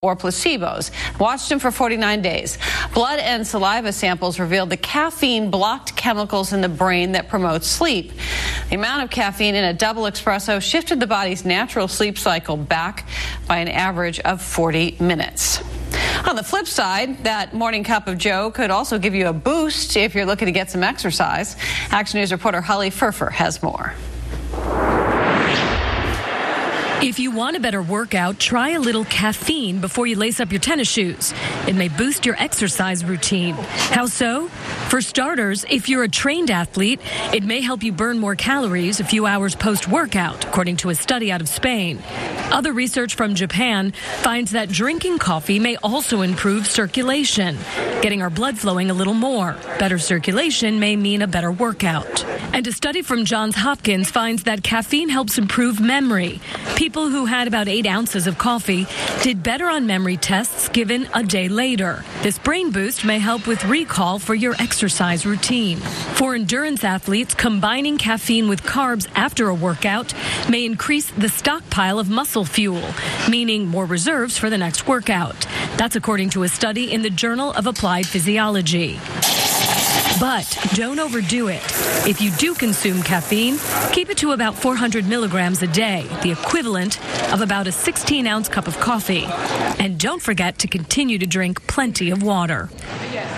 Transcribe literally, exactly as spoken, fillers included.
or placebos. Watched them for forty-nine days. Blood and saliva samples revealed the caffeine blocked chemicals in the brain that promote sleep. The amount of caffeine in a double espresso shifted the body's natural sleep cycle back by an average of forty minutes. On the flip side, that morning cup of joe could also give you a boost if you're looking to get some exercise. Action News reporter Holly Furfer has more. If you want a better workout, try a little caffeine before you lace up your tennis shoes. It may boost your exercise routine. How so? For starters, if you're a trained athlete, it may help you burn more calories a few hours post-workout, according to a study out of Spain. Other research from Japan finds that drinking coffee may also improve circulation, getting our blood flowing a little more. Better circulation may mean a better workout. And a study from Johns Hopkins finds that caffeine helps improve memory. People who had about eight ounces of coffee did better on memory tests given a day later. This brain boost may help with recall for your exercise routine. For endurance athletes, combining caffeine with carbs after a workout may increase the stockpile of muscle fuel, meaning more reserves for the next workout. That's according to a study in the Journal of Applied Physiology. But don't overdo it. If you do consume caffeine, keep it to about four hundred milligrams a day, the equivalent of about a sixteen ounce cup of coffee. And don't forget to continue to drink plenty of water.